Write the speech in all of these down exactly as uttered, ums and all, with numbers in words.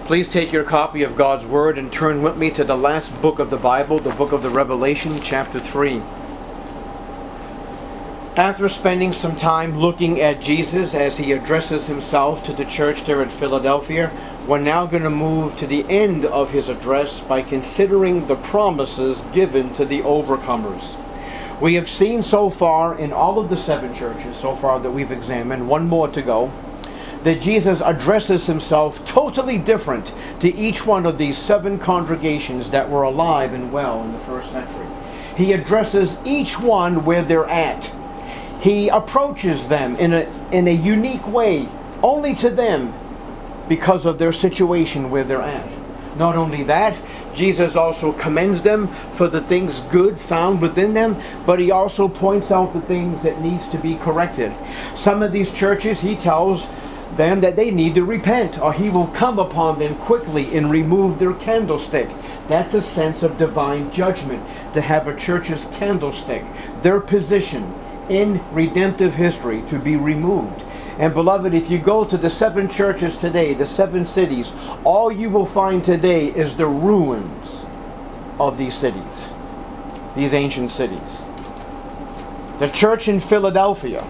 Please take your copy of God's Word and turn with me to the last book of the Bible, the book of the Revelation, chapter three. After spending some time looking at Jesus as he addresses himself to the church there at Philadelphia, we're now going to move to the end of his address by considering the promises given to the overcomers. We have seen so far in all of the seven churches so far that we've examined, one more to go, that Jesus addresses himself totally different to each one of these seven congregations that were alive and well in the first century. He addresses each one where they're at. He approaches them in a, in a unique way, only to them, because of their situation where they're at. Not only that, Jesus also commends them for the things good found within them, but he also points out the things that needs to be corrected. Some of these churches, he tells them that they need to repent, or he will come upon them quickly and remove their candlestick. That's a sense of divine judgment, to have a church's candlestick, their position in redemptive history, to be removed. And beloved, if you go to the seven churches today, the seven cities, all you will find today is the ruins of these cities, these ancient cities. The church in Philadelphia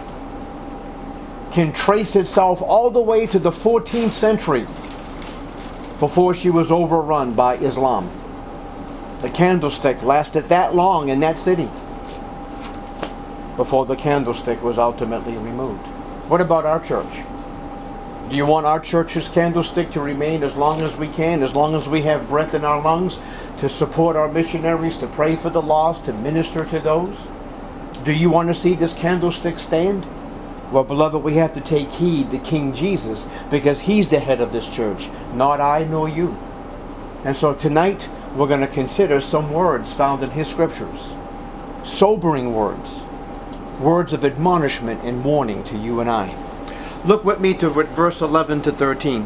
can trace itself all the way to the fourteenth century before she was overrun by Islam. The candlestick lasted that long in that city before the candlestick was ultimately removed. What about our church? Do you want our church's candlestick to remain as long as we can, as long as we have breath in our lungs, to support our missionaries, to pray for the lost, to minister to those? Do you want to see this candlestick stand? Well, beloved, we have to take heed to King Jesus, because he's the head of this church, not I nor you. And so tonight, we're going to consider some words found in his scriptures. Sobering words. Words of admonishment and warning to you and I. Look with me to verse eleven to thirteen.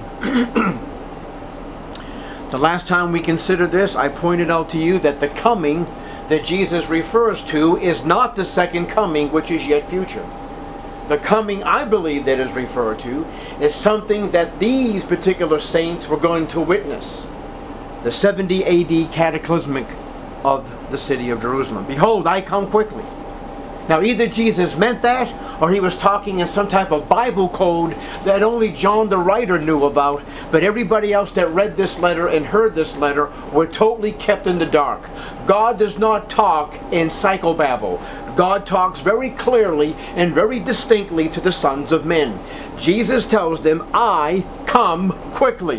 The last time we considered this, I pointed out to you that the coming that Jesus refers to is not the second coming, which is yet future. The coming I believe that is referred to is something that these particular saints were going to witness. The seventy A D cataclysmic of the city of Jerusalem. Behold, I come quickly. Now either Jesus meant that, or he was talking in some type of Bible code that only John the writer knew about, but everybody else that read this letter and heard this letter were totally kept in the dark. God does not talk in psychobabble. God talks very clearly and very distinctly to the sons of men. Jesus tells them, I come quickly.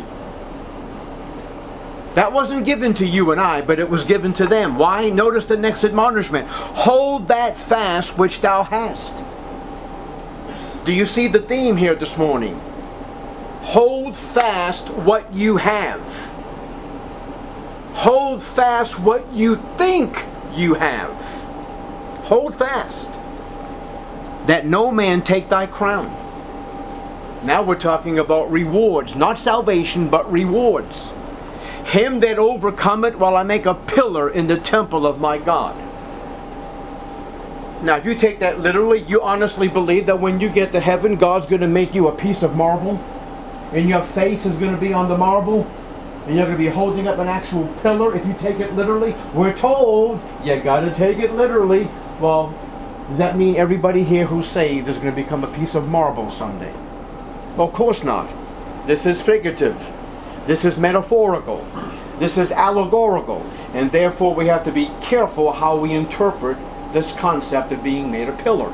That wasn't given to you and I, but it was given to them. Why? Notice the next admonishment. Hold that fast which thou hast. Do you see the theme here this morning? Hold fast what you have. Hold fast what you think you have. Hold fast, that no man take thy crown. Now we're talking about rewards, not salvation, but rewards. Him that overcometh will I make a pillar in the temple of my God. Now if you take that literally, you honestly believe that when you get to heaven, God's going to make you a piece of marble, and your face is going to be on the marble, and you're going to be holding up an actual pillar if you take it literally? We're told you got to take it literally. Well, does that mean everybody here who's saved is going to become a piece of marble someday? Well, of course not. This is figurative. This is metaphorical. This is allegorical. And therefore we have to be careful how we interpret this concept of being made a pillar.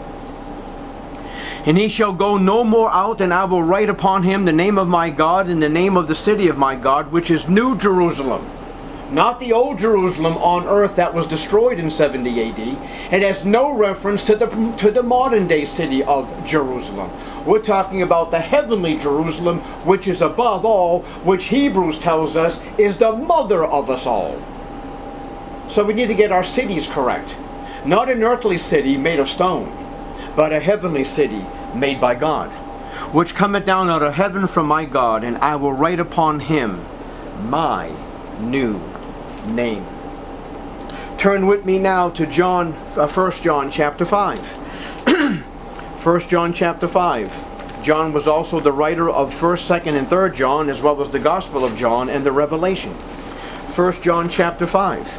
And he shall go no more out, and I will write upon him the name of my God and the name of the city of my God, which is New Jerusalem. Not the old Jerusalem on earth that was destroyed in seventy A D. It has no reference to the, to the modern day city of Jerusalem. We're talking about the heavenly Jerusalem, which is above all, which Hebrews tells us is the mother of us all. So we need to get our cities correct. Not an earthly city made of stone, but a heavenly city made by God, which cometh down out of heaven from my God, and I will write upon him my new name. Turn with me now to John, uh, First John chapter five. First John chapter five. John was also the writer of first, second, and third John, as well as the Gospel of John and the Revelation. First John chapter five.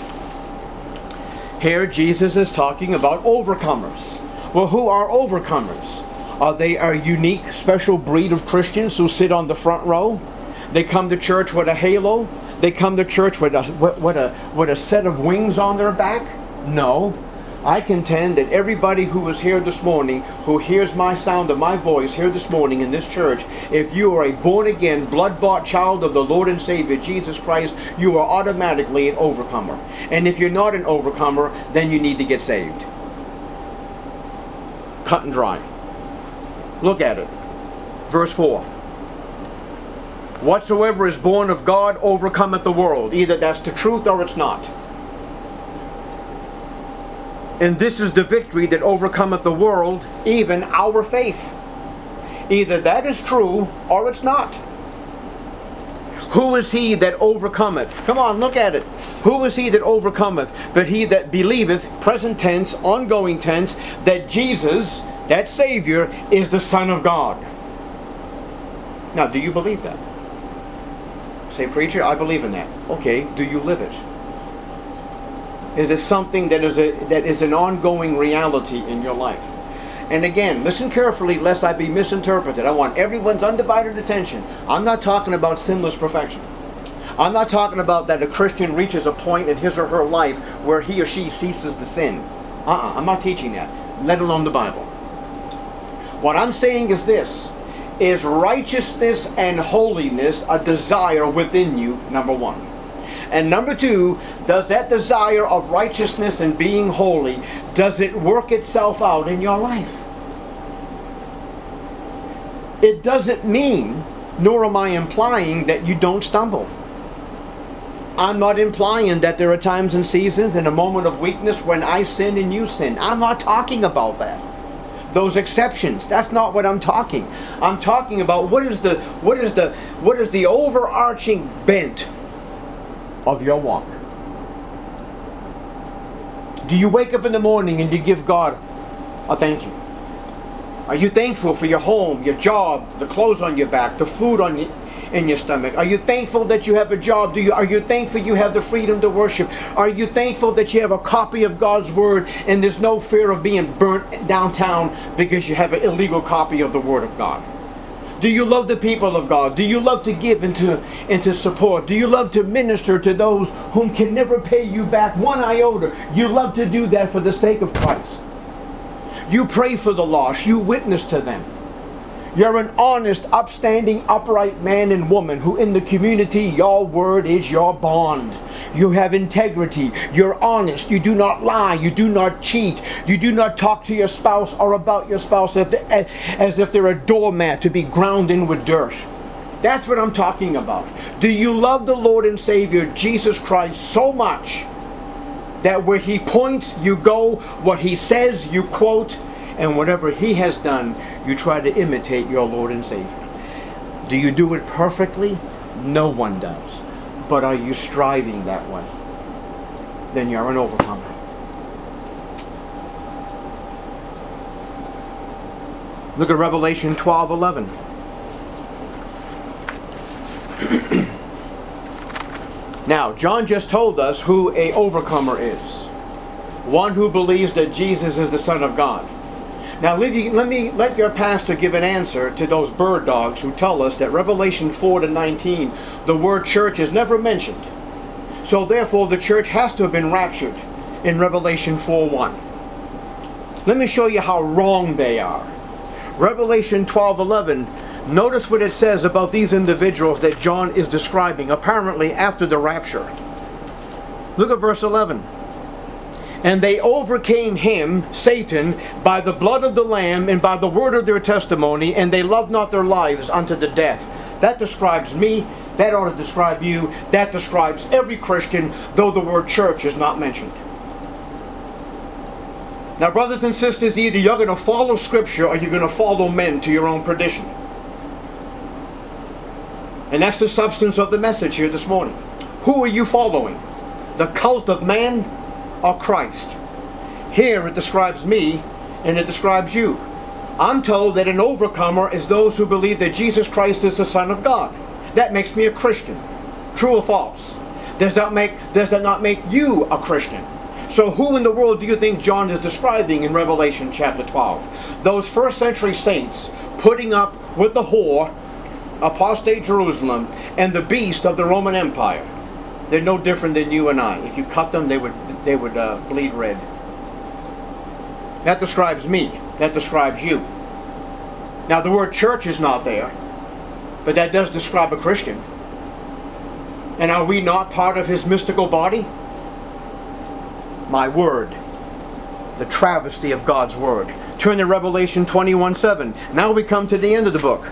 Here Jesus is talking about overcomers. Well, who are overcomers? Are they a unique, special breed of Christians who sit on the front row? They come to church with a halo? They come to church with a, with a, with a set of wings on their back? No. I contend that everybody who is here this morning, who hears my sound of my voice here this morning in this church, if you are a born-again, blood-bought child of the Lord and Savior Jesus Christ, you are automatically an overcomer. And if you're not an overcomer, then you need to get saved. Cut and dry. Look at it. Verse four. Whatsoever is born of God overcometh the world. Either that's the truth or it's not. And this is the victory that overcometh the world, even our faith. Either that is true or it's not. Who is he that overcometh? Come on, look at it. Who is he that overcometh? But he that believeth, present tense, ongoing tense, that Jesus, that Savior, is the Son of God. Now, do you believe that? Say, preacher, I believe in that. Okay, do you live it? Is it something that is a that is an ongoing reality in your life? And again, listen carefully lest I be misinterpreted. I want everyone's undivided attention. I'm not talking about sinless perfection. I'm not talking about that a Christian reaches a point in his or her life where he or she ceases the sin. Uh-uh, I'm not teaching that, let alone the Bible. What I'm saying is this: is righteousness and holiness a desire within you, number one. And number two, does that desire of righteousness and being holy, does it work itself out in your life? It doesn't mean, nor am I implying, that you don't stumble. I'm not implying that there are times and seasons and a moment of weakness when I sin and you sin. I'm not talking about that. Those exceptions, that's not what I'm talking. I'm talking about what is the what is the what is the overarching bent of your walk. Do you wake up in the morning and you give God a thank you? Are you thankful for your home, your job, the clothes on your back, the food on your, in your stomach? Are you thankful that you have a job? Do you are you thankful you have the freedom to worship? Are you thankful that you have a copy of God's Word and there's no fear of being burnt downtown because you have an illegal copy of the Word of God? Do you love the people of God? Do you love to give and to, and to support? Do you love to minister to those whom can never pay you back one iota? You love to do that for the sake of Christ. You pray for the lost. You witness to them. You're an honest, upstanding, upright man and woman who in the community, your word is your bond. You have integrity. You're honest. You do not lie. You do not cheat. You do not talk to your spouse or about your spouse as, as if they're a doormat to be ground in with dirt. That's what I'm talking about. Do you love the Lord and Savior Jesus Christ so much that where He points, you go, what He says, you quote, and whatever He has done, you try to imitate your Lord and Savior? Do you do it perfectly? No one does. But are you striving that way? Then you're an overcomer. Look at Revelation twelve eleven. Now, John just told us who a overcomer is. One who believes that Jesus is the Son of God. Now let me, let me let your pastor give an answer to those bird dogs who tell us that Revelation four to nineteen, the word church is never mentioned. So therefore the church has to have been raptured in Revelation four one. Let me show you how wrong they are. Revelation twelve eleven, notice what it says about these individuals that John is describing, apparently after the rapture. Look at verse eleven. And they overcame him, Satan, by the blood of the Lamb and by the word of their testimony, and they loved not their lives unto the death. That describes me. That ought to describe you. That describes every Christian, though the word church is not mentioned. Now, brothers and sisters, either you're going to follow Scripture or you're going to follow men to your own perdition. And that's the substance of the message here this morning. Who are you following? The cult of man or Christ? Here it describes me and it describes you. I'm told that an overcomer is those who believe that Jesus Christ is the Son of God. That makes me a Christian. True or false? Does that make, does that not make you a Christian? So who in the world do you think John is describing in Revelation chapter twelve? Those first century saints putting up with the whore, apostate Jerusalem, and the beast of the Roman Empire. They're no different than you and I. If you cut them, they would, they would uh, bleed red. That describes me. That describes you. Now the word church is not there, but that does describe a Christian. And are we not part of his mystical body? My word. The travesty of God's word. Turn to Revelation twenty-one seven. Now we come to the end of the book.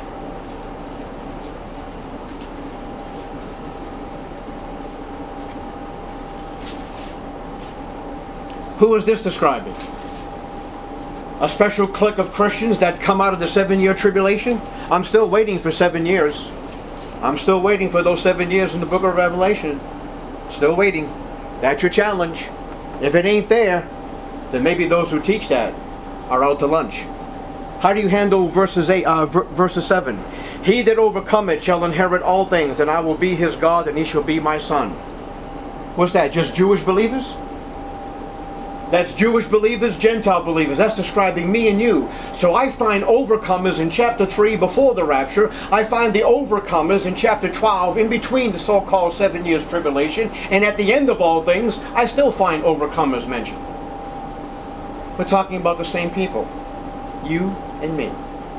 Who is this describing? A special clique of Christians that come out of the seven-year tribulation? I'm still waiting for seven years. I'm still waiting for those seven years in the book of Revelation. Still waiting. That's your challenge. If it ain't there, then maybe those who teach that are out to lunch. How do you handle verses eight, uh, verses seven? He that overcometh shall inherit all things, and I will be his God, and he shall be my son. What's that? Just Jewish believers? That's Jewish believers, Gentile believers. That's describing me and you. So I find overcomers in chapter three before the rapture. I find the overcomers in chapter twelve in between the so-called seven years tribulation. And at the end of all things, I still find overcomers mentioned. We're talking about the same people. You and me.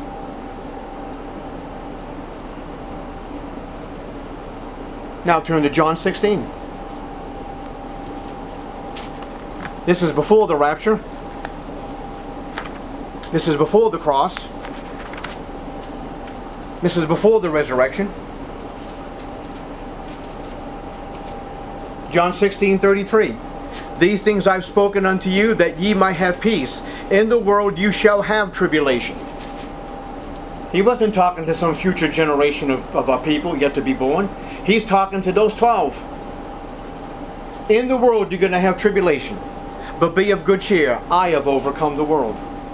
Now turn to John sixteen. This is before the rapture. This is before the cross. This is before the resurrection. John sixteen thirty-three. These things I've spoken unto you, that ye might have peace. In the world you shall have tribulation. He wasn't talking to some future generation of, of our people yet to be born. He's talking to those twelve. In the world you're going to have tribulation. But be of good cheer, I have overcome the world.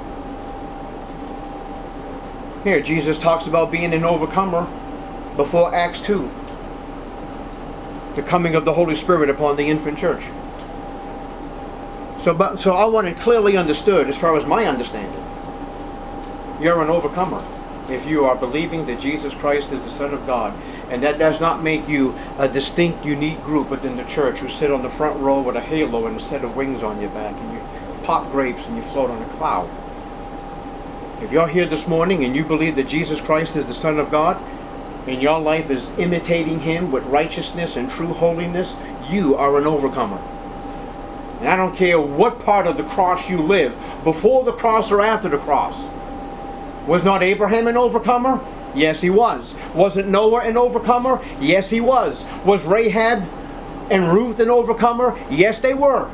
Here, Jesus talks about being an overcomer before Acts two. The coming of the Holy Spirit upon the infant church. So, but, so I want it clearly understood as far as my understanding. You're an overcomer if you are believing that Jesus Christ is the Son of God. And that does not make you a distinct, unique group within the church who sit on the front row with a halo and a set of wings on your back and you pop grapes and you float on a cloud. If you're here this morning and you believe that Jesus Christ is the Son of God and your life is imitating Him with righteousness and true holiness, you are an overcomer. And I don't care what part of the cross you live, before the cross or after the cross. Was not Abraham an overcomer? Yes, he was. Wasn't Noah an overcomer? Yes, he was. Was Rahab and Ruth an overcomer? Yes, they were.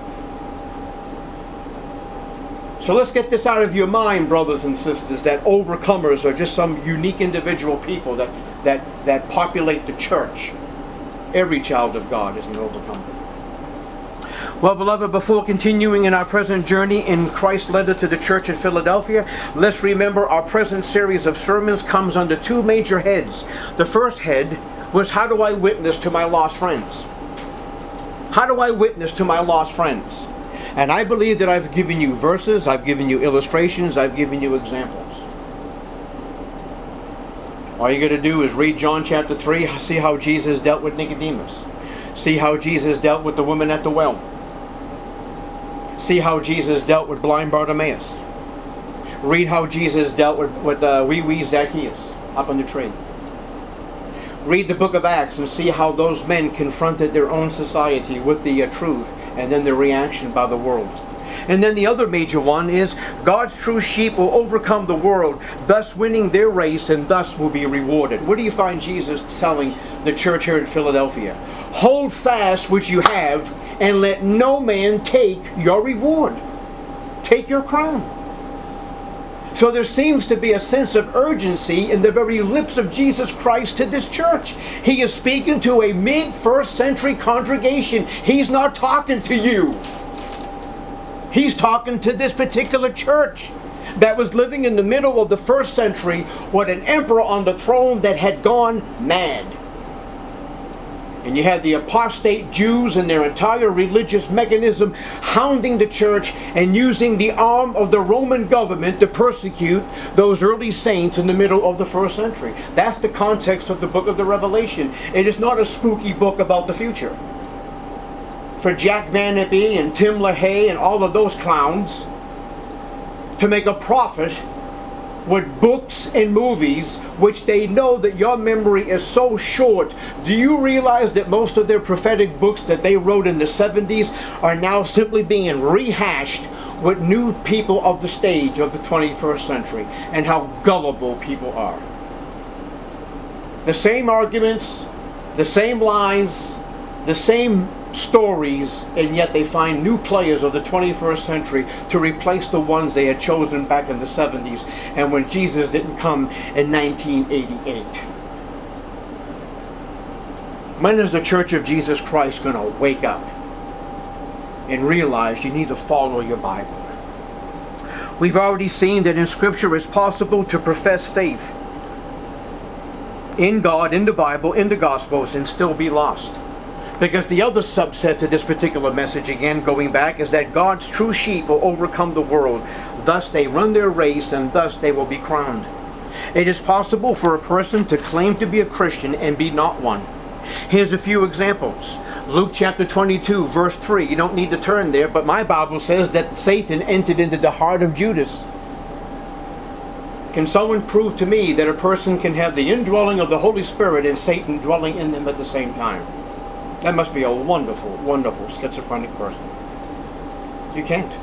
So let's get this out of your mind, brothers and sisters, that overcomers are just some unique individual people that, that, that populate the church. Every child of God is an overcomer. Well, beloved, before continuing in our present journey in Christ's letter to the church at Philadelphia, let's remember our present series of sermons comes under two major heads. The first head was, how do I witness to my lost friends? How do I witness to my lost friends? And I believe that I've given you verses, I've given you illustrations, I've given you examples. All you got to do is read John chapter three, see how Jesus dealt with Nicodemus. See how Jesus dealt with the woman at the well. See how Jesus dealt with blind Bartimaeus. Read how Jesus dealt with, with uh, wee wee Zacchaeus up on the tree. Read the book of Acts and see how those men confronted their own society with the uh, truth and then the reaction by the world. And then the other major one is God's true sheep will overcome the world, thus winning their race and thus will be rewarded. What do you find Jesus telling the church here in Philadelphia? Hold fast which you have and let no man take your reward. Take your crown. So there seems to be a sense of urgency in the very lips of Jesus Christ to this church. He is speaking to a mid-first century congregation. He's not talking to you. He's talking to this particular church. that was living in the middle of the first century with an emperor on the throne that had gone mad. And you had the apostate Jews and their entire religious mechanism hounding the church and using the arm of the Roman government to persecute those early saints in the middle of the first century. That's the context of the book of the Revelation. It is not a spooky book about the future. For Jack Van Impe and Tim LaHaye and all of those clowns to make a profit with books and movies which they know that your memory is so short. Do you realize that most of their prophetic books that they wrote in the seventies are now simply being rehashed with new people of the stage of the twenty-first century, and how gullible people are? The same arguments, the same lies, the same stories, and yet they find new players of the twenty-first century to replace the ones they had chosen back in the seventies and when Jesus didn't come in nineteen eighty-eight. When is the Church of Jesus Christ going to wake up and realize you need to follow your Bible? We've already seen that in Scripture it's possible to profess faith in God, in the Bible, in the Gospels, and still be lost. Because the other subset to this particular message, again going back, is that God's true sheep will overcome the world. Thus they run their race, and thus they will be crowned. It is possible for a person to claim to be a Christian and be not one. Here's a few examples. Luke chapter twenty-two, verse three. You don't need to turn there, but my Bible says that Satan entered into the heart of Judas. Can someone prove to me that a person can have the indwelling of the Holy Spirit and Satan dwelling in them at the same time? That must be a wonderful, wonderful schizophrenic person. You can't.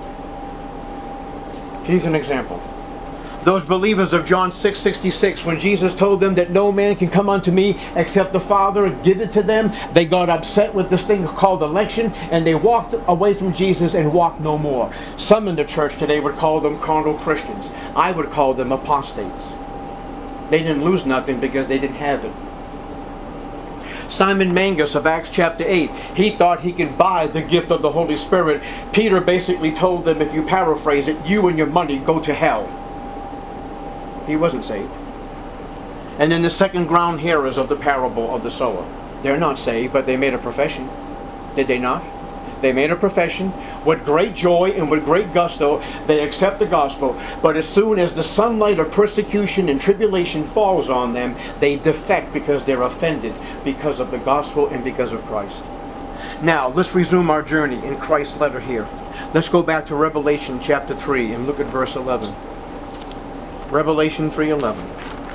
Here's an example. Those believers of John six sixty-six, when Jesus told them that no man can come unto me except the Father give it to them, they got upset with this thing called election, and they walked away from Jesus and walked no more. Some in the church today would call them carnal Christians. I would call them apostates. They didn't lose nothing because they didn't have it. Simon Magus of Acts chapter eight, he thought he could buy the gift of the Holy Spirit. Peter basically told them, if you paraphrase it, you and your money go to hell. He wasn't saved. And then the second ground hearers of the parable of the sower. They're not saved, but they made a profession. Did they not? They made a profession with great joy and with great gusto. They accept the gospel. But as soon as the sunlight of persecution and tribulation falls on them, they defect because they're offended because of the gospel and because of Christ. Now, let's resume our journey in Christ's letter here. Let's go back to Revelation chapter three and look at verse eleven. Revelation three eleven.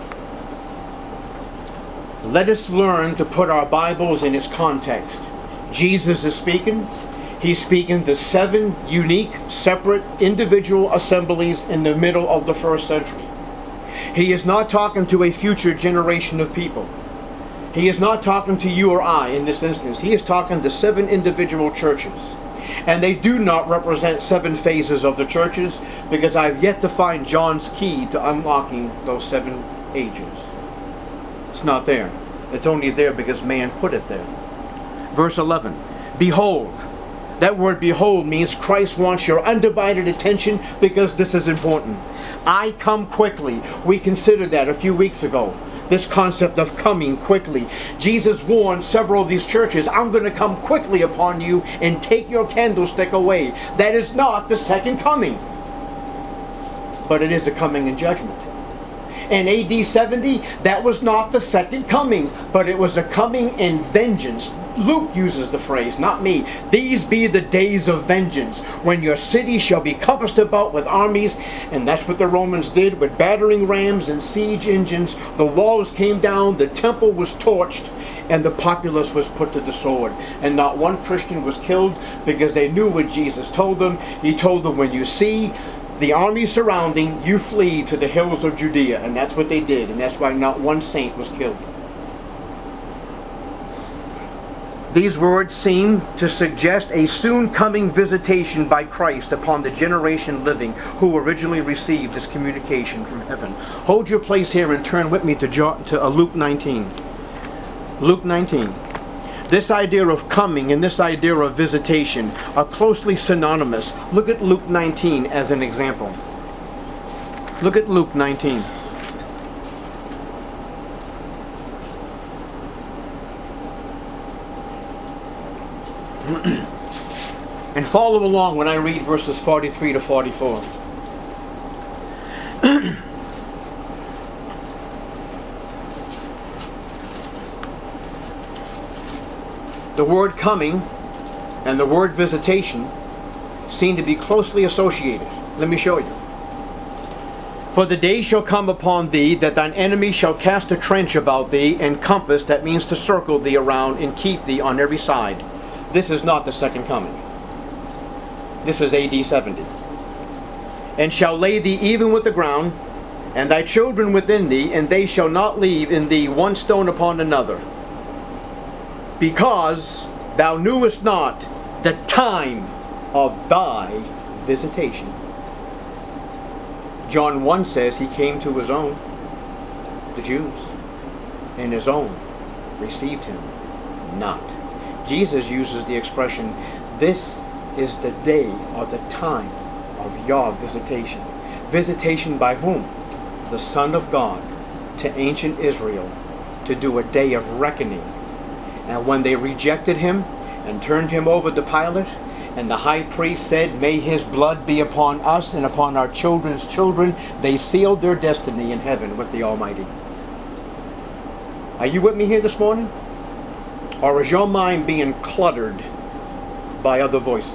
Let us learn to put our Bibles in its context. Jesus is speaking. He's speaking to seven unique, separate, individual assemblies in the middle of the first century. He is not talking to a future generation of people. He is not talking to you or I in this instance. He is talking to seven individual churches. And they do not represent seven phases of the churches, because I've yet to find John's key to unlocking those seven ages. It's not there. It's only there because man put it there. Verse eleven. Behold. That word behold means Christ wants your undivided attention because this is important. I come quickly. We considered that a few weeks ago. This concept of coming quickly. Jesus warned several of these churches, I'm going to come quickly upon you and take your candlestick away. That is not the second coming, but it is a coming in judgment. In A D seventy, that was not the second coming, but it was a coming in vengeance. Luke uses the phrase, not me. These be the days of vengeance, when your city shall be compassed about with armies. And that's what the Romans did with battering rams and siege engines. The walls came down, the temple was torched, and the populace was put to the sword. And not one Christian was killed because they knew what Jesus told them. He told them, when you see the army surrounding, you flee to the hills of Judea. And that's what they did. And that's why not one saint was killed. These words seem to suggest a soon coming visitation by Christ upon the generation living who originally received this communication from heaven. Hold your place here and turn with me to, John, to uh, Luke nineteen. Luke nineteen. This idea of coming and this idea of visitation are closely synonymous. Look at Luke nineteen as an example. Look at Luke nineteen. And follow along when I read verses forty-three to forty-four. The word coming and the word visitation seem to be closely associated. Let me show you. For the day shall come upon thee that thine enemy shall cast a trench about thee and compass, that means to circle thee around and keep thee on every side. This is not the second coming. This is A D seventy. And shall lay thee even with the ground, and thy children within thee, and they shall not leave in thee one stone upon another, because thou knewest not the time of thy visitation. John one says he came to his own, the Jews, and his own received him not. Jesus uses the expression, this is the day or the time of your visitation. Visitation by whom? The Son of God to ancient Israel to do a day of reckoning. And when they rejected him and turned him over to Pilate, and the high priest said, may his blood be upon us and upon our children's children, they sealed their destiny in heaven with the Almighty. Are you with me here this morning? Or is your mind being cluttered by other voices?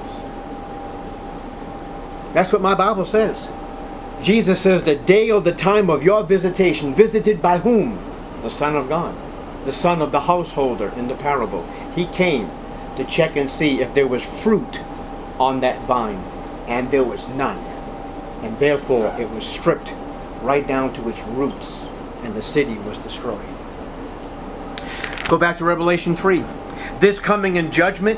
That's what my Bible says. Jesus says the day or the time of your visitation, visited by whom? The Son of God, the son of the householder in the parable. He came to check and see if there was fruit on that vine, and there was none. And therefore it was stripped right down to its roots, and the city was destroyed. Go back to Revelation three. This coming in judgment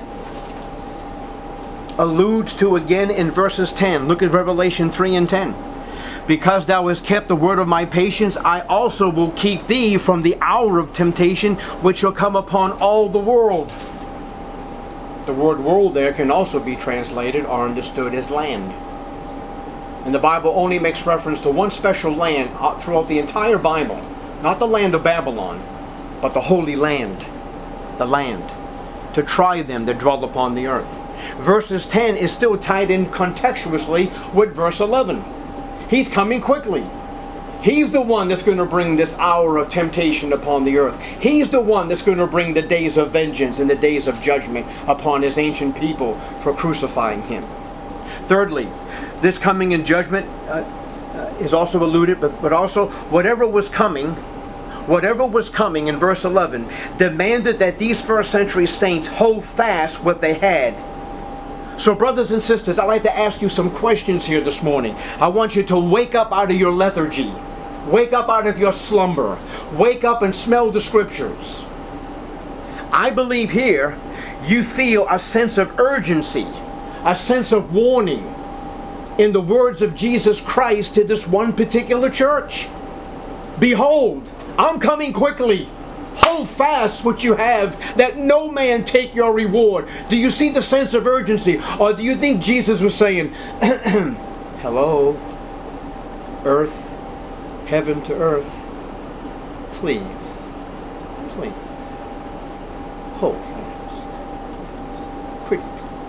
alludes to again in verses ten. Look at Revelation three and ten. Because thou hast kept the word of my patience, I also will keep thee from the hour of temptation, which shall come upon all the world. The word world there can also be translated or understood as land. And the Bible only makes reference to one special land throughout the entire Bible. Not the land of Babylon, but the Holy Land. The land. To try them that dwell upon the earth. Verses ten is still tied in contextually with verse eleven. He's coming quickly. He's the one that's going to bring this hour of temptation upon the earth. He's the one that's going to bring the days of vengeance and the days of judgment upon his ancient people for crucifying him. Thirdly, this coming in judgment uh, uh, is also alluded, but, but also whatever was coming, whatever was coming in verse eleven, demanded that these first century saints hold fast what they had. So brothers and sisters, I'd like to ask you some questions here this morning. I want you to wake up out of your lethargy. Wake up out of your slumber. Wake up and smell the scriptures. I believe here you feel a sense of urgency, a sense of warning in the words of Jesus Christ to this one particular church. Behold, I'm coming quickly. Hold fast what you have, that no man take your reward. Do you see the sense of urgency? Or do you think Jesus was saying, hello, earth, heaven to earth, please, please, hold fast. Pretty.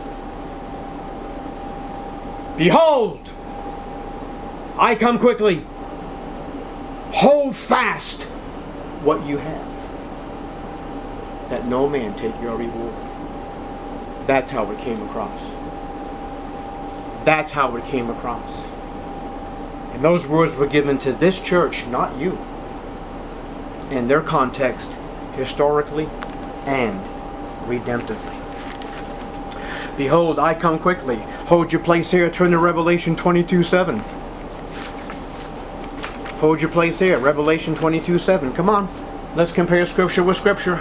Behold, I come quickly. Hold fast what you have, that no man take your reward. That's how it came across. That's how it came across. And those words were given to this church, not you. In their context, historically and redemptively. Behold, I come quickly. Hold your place here. Turn to Revelation twenty-two seven. Hold your place here. Revelation twenty-two seven. Come on. Let's compare Scripture with Scripture.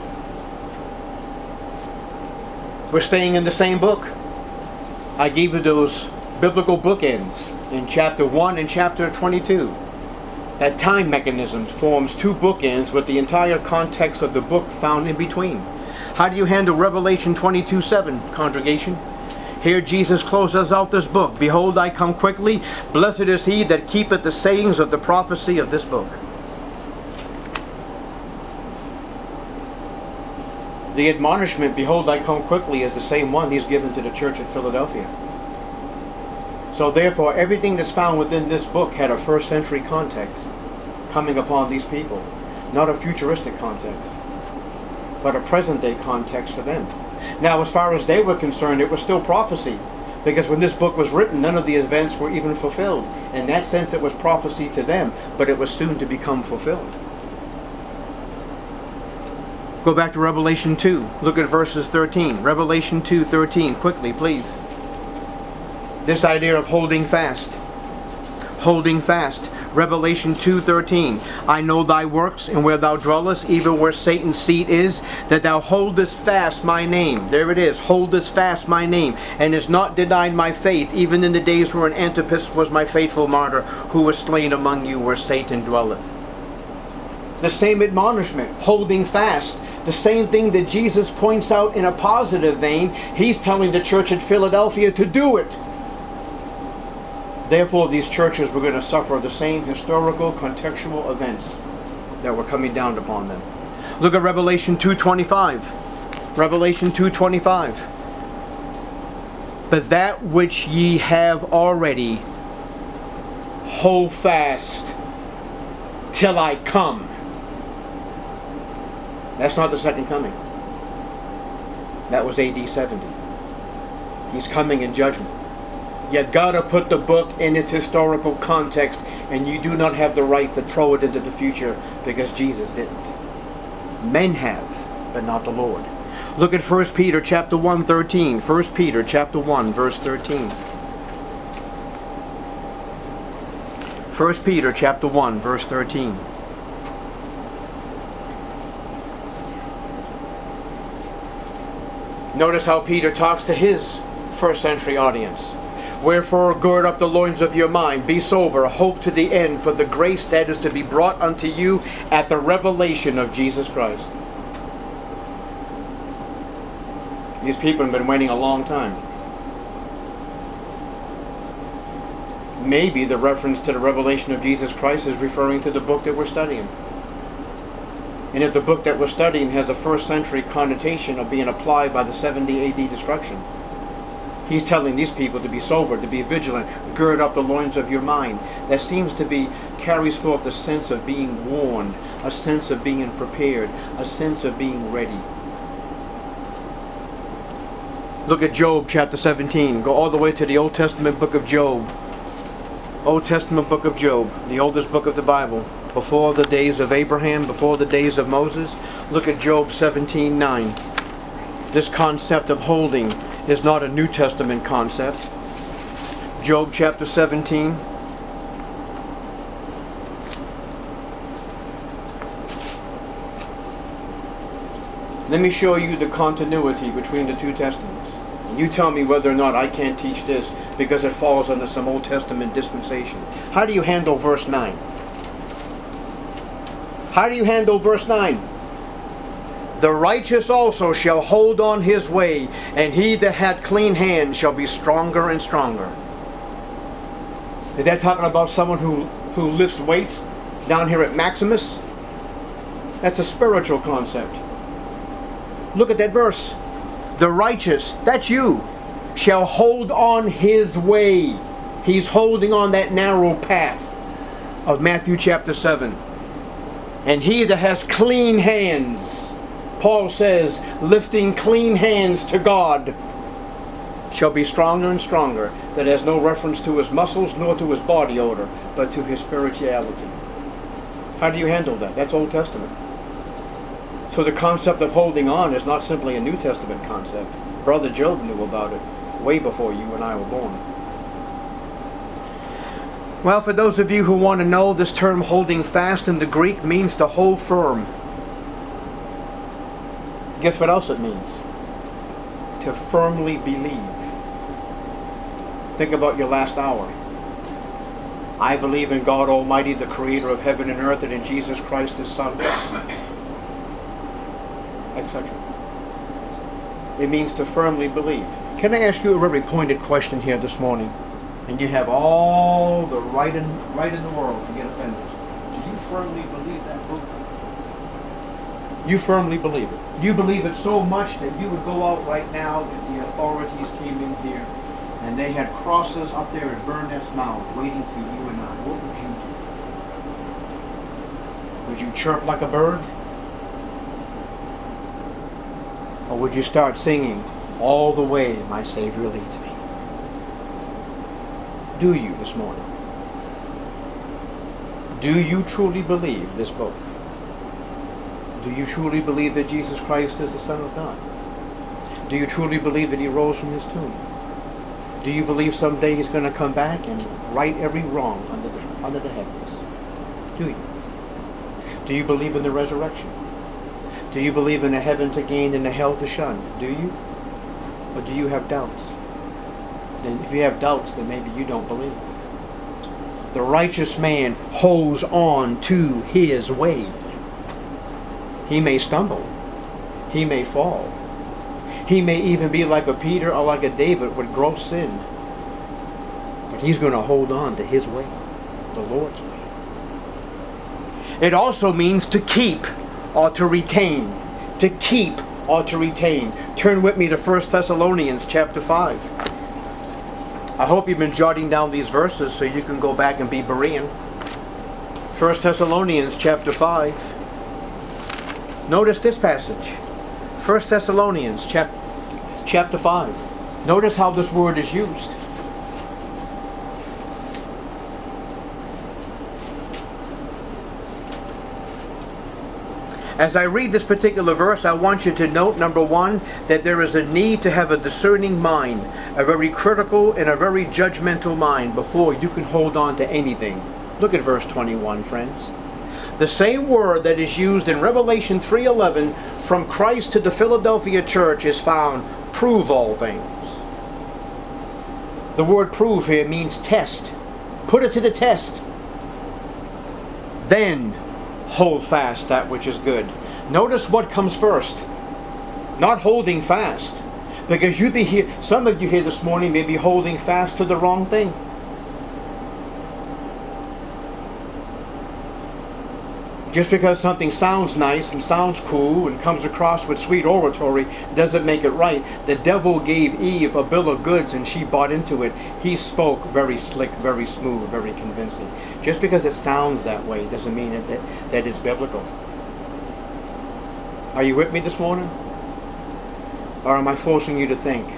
We're staying in the same book. I gave you those biblical bookends in chapter one and chapter twenty-two. That time mechanism forms two bookends with the entire context of the book found in between. How do you handle Revelation twenty-two seven, congregation? Here Jesus closes out this book. Behold, I come quickly. Blessed is he that keepeth the sayings of the prophecy of this book. The admonishment, behold, I come quickly, is the same one he's given to the church at Philadelphia. So therefore, everything that's found within this book had a first century context coming upon these people. Not a futuristic context, but a present day context for them. Now, as far as they were concerned, it was still prophecy. Because when this book was written, none of the events were even fulfilled. In that sense, it was prophecy to them, but it was soon to become fulfilled. Go back to Revelation two. Look at verses thirteen. Revelation two thirteen. Quickly, please. This idea of holding fast. Holding fast. Revelation two thirteen. I know thy works, and where thou dwellest, even where Satan's seat is, that thou holdest fast my name. There it is. Holdest fast my name, and is not denied my faith, even in the days wherein Antipas was my faithful martyr, who was slain among you where Satan dwelleth. The same admonishment, holding fast. The same thing that Jesus points out in a positive vein, he's telling the church at Philadelphia to do it. Therefore, these churches were going to suffer the same historical, contextual events that were coming down upon them. Look at Revelation two twenty-five. Revelation two twenty-five. But that which ye have already, hold fast till I come. That's not the second coming. That was A D seventy. He's coming in judgment. You gotta put the book in its historical context, and you do not have the right to throw it into the future because Jesus didn't. Men have, but not the Lord. Look at First Peter chapter one thirteen. First Peter chapter one verse thirteen. First Peter chapter one verse thirteen. Notice how Peter talks to his first century audience. Wherefore gird up the loins of your mind, be sober, hope to the end for the grace that is to be brought unto you at the revelation of Jesus Christ. These people have been waiting a long time. Maybe the reference to the revelation of Jesus Christ is referring to the book that we're studying. And if the book that we're studying has a first century connotation of being applied by the seventy A D destruction, he's telling these people to be sober, to be vigilant, gird up the loins of your mind. That seems to be, carries forth a sense of being warned, a sense of being prepared, a sense of being ready. Look at Job chapter seventeen. Go all the way to the Old Testament book of Job. Old Testament book of Job, the oldest book of the Bible. Before the days of Abraham, before the days of Moses. Look at Job seventeen nine. This concept of holding is not a New Testament concept. Job chapter seventeen. Let me show you the continuity between the two testaments. You tell me whether or not I can't teach this because it falls under some Old Testament dispensation. How do you handle verse nine? How do you handle verse nine? The righteous also shall hold on his way, and he that hath clean hands shall be stronger and stronger. Is that talking about someone who, who lifts weights down here at Maximus? That's a spiritual concept. Look at that verse. The righteous, that's you, shall hold on his way. He's holding on that narrow path of Matthew chapter seven. And he that has clean hands, Paul says, lifting clean hands to God, shall be stronger and stronger. That has no reference to his muscles nor to his body odor, but to his spirituality. How do you handle that? That's Old Testament. So the concept of holding on is not simply a New Testament concept. Brother Job knew about it way before you and I were born. Well, for those of you who want to know, this term holding fast in the Greek means to hold firm. Guess what else it means? To firmly believe. Think about your last hour. I believe in God Almighty, the creator of heaven and earth, and in Jesus Christ, his Son, et cetera. It means to firmly believe. Can I ask you a very pointed question here this morning? And you have all the right in, right in the world to get offended. Do you firmly believe that book? You firmly believe it. You believe it so much that you would go out right now if the authorities came in here and they had crosses up there at Burness Mount waiting for you and I. What would you do? Would you chirp like a bird? Or would you start singing, "All the way my Savior leads me"? Do you this morning? Do you truly believe this book? Do you truly believe that Jesus Christ is the Son of God? Do you truly believe that He rose from His tomb? Do you believe someday He's going to come back and right every wrong under the, under the heavens? Do you? Do you believe in the resurrection? Do you believe in a heaven to gain and a hell to shun? Do you? Or do you have doubts? And if you have doubts, then maybe you don't believe. The righteous man holds on to his way. He may stumble. He may fall. He may even be like a Peter or like a David with gross sin. But he's going to hold on to his way, the Lord's way. It also means to keep or to retain. To keep or to retain. Turn with me to First Thessalonians chapter five. I hope you've been jotting down these verses so you can go back and be Berean. First Thessalonians chapter five. Notice this passage. First Thessalonians chap- chapter five. Notice how this word is used. As I read this particular verse, I want you to note, number one, that there is a need to have a discerning mind, a very critical and a very judgmental mind before you can hold on to anything. Look at verse twenty-one, friends. The same word that is used in Revelation three eleven from Christ to the Philadelphia church is found, prove all things. The word prove here means test. Put it to the test. Then hold fast that which is good. Notice what comes first. Not holding fast. Because you be here, some of you here this morning may be holding fast to the wrong thing. Just because something sounds nice and sounds cool and comes across with sweet oratory doesn't make it right. The devil gave Eve a bill of goods and she bought into it. He spoke very slick, very smooth, very convincing. Just because it sounds that way doesn't mean that, that, that it's biblical. Are you with me this morning? Or am I forcing you to think?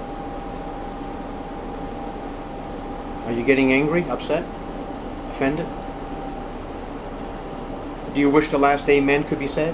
Are you getting angry, upset, offended? Do you wish the last amen could be said?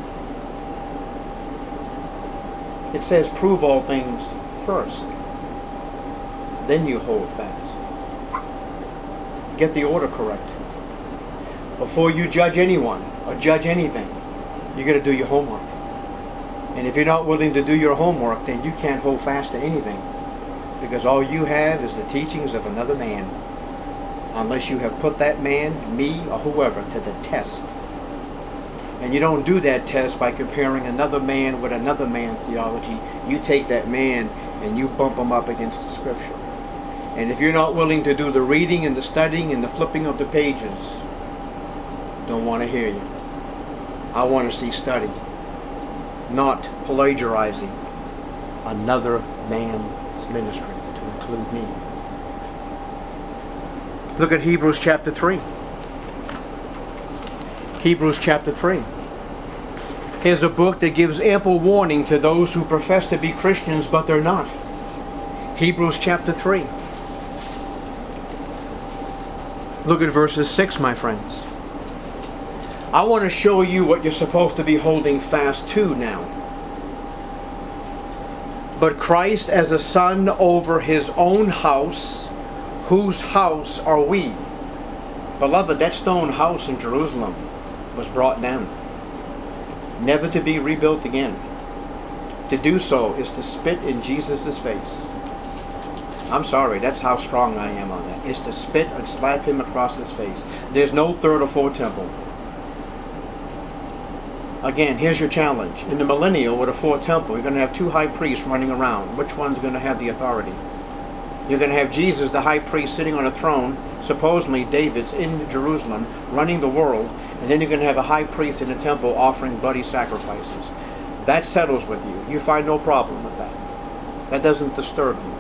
It says, prove all things first. Then you hold fast. Get the order correct. Before you judge anyone or judge anything, you got to do your homework. And if you're not willing to do your homework, then you can't hold fast to anything. Because all you have is the teachings of another man. Unless you have put that man, me, or whoever to the test. And you don't do that test by comparing another man with another man's theology. You take that man and you bump him up against the scripture. And if you're not willing to do the reading and the studying and the flipping of the pages, don't want to hear you. I want to see study, not plagiarizing another man's ministry to include me. Look at Hebrews chapter three. Hebrews chapter three. Here's a book that gives ample warning to those who profess to be Christians, but they're not. Hebrews chapter three. Look at verses six, my friends. I want to show you what you're supposed to be holding fast to now. But Christ as a son over his own house, whose house are we? Beloved, that stone house in Jerusalem was brought down, never to be rebuilt again. To do so is to spit in Jesus' face. I'm sorry, that's how strong I am on that. It's to spit and slap him across his face. There's no third or fourth temple. Again, here's your challenge. In the millennial with a fourth temple, you're going to have two high priests running around. Which one's going to have the authority? You're going to have Jesus, the high priest, sitting on a throne, supposedly David's, in Jerusalem, running the world, and then you're going to have a high priest in the temple offering bloody sacrifices. That settles with you. You find no problem with that. That doesn't disturb you.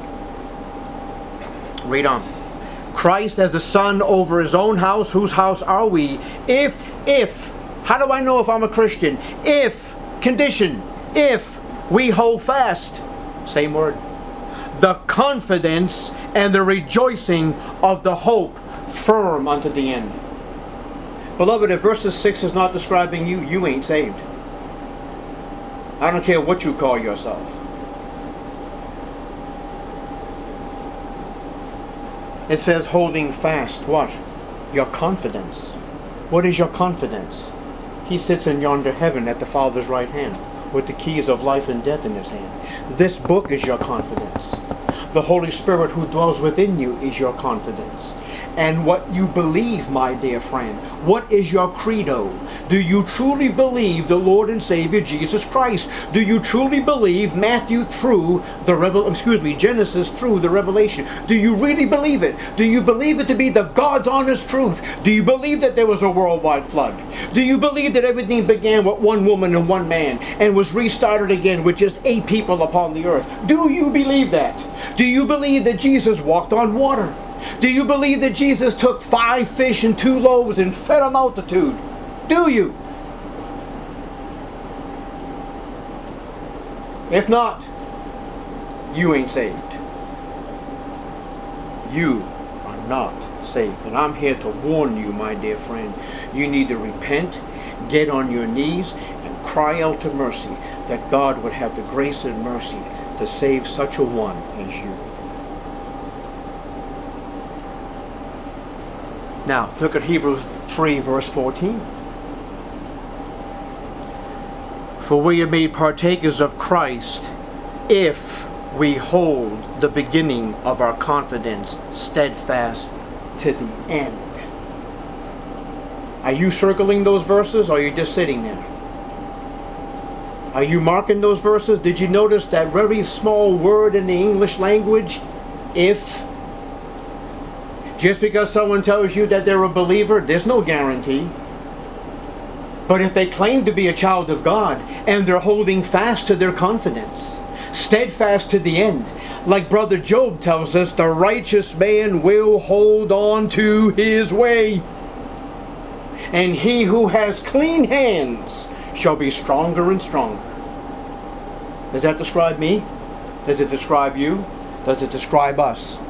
Read on. Christ as a son over his own house. Whose house are we? If, if, how do I know if I'm a Christian? If, condition, if we hold fast, same word, the confidence and the rejoicing of the hope firm unto the end. Beloved, if verses six is not describing you, you ain't saved. I don't care what you call yourself. It says holding fast what? Your confidence. What is your confidence? He sits in yonder heaven at the Father's right hand with the keys of life and death in his hand. This book is your confidence. The Holy Spirit who dwells within you is your confidence. And what you believe, my dear friend, what is your credo? Do you truly believe the Lord and Savior Jesus Christ? Do you truly believe Matthew through the Revel, excuse me, Genesis through the Revelation? Do you really believe it? Do you believe it to be the God's honest truth? Do you believe that there was a worldwide flood? Do you believe that everything began with one woman and one man and was restarted again with just eight people upon the earth? Do you believe that? Do you believe that Jesus walked on water? Do you believe that Jesus took five fish and two loaves and fed a multitude? Do you? If not, you ain't saved. You are not saved. And I'm here to warn you, my dear friend. You need to repent, get on your knees, and cry out to mercy that God would have the grace and mercy to save such a one as you. Now, look at Hebrews three, verse fourteen. For we are made partakers of Christ if we hold the beginning of our confidence steadfast to the end. Are you circling those verses, or are you just sitting there? Are you marking those verses? Did you notice that very small word in the English language, if? Just because someone tells you that they're a believer, there's no guarantee. But if they claim to be a child of God and they're holding fast to their confidence, steadfast to the end, like Brother Job tells us, the righteous man will hold on to his way. And he who has clean hands shall be stronger and stronger. Does that describe me? Does it describe you? Does it describe us?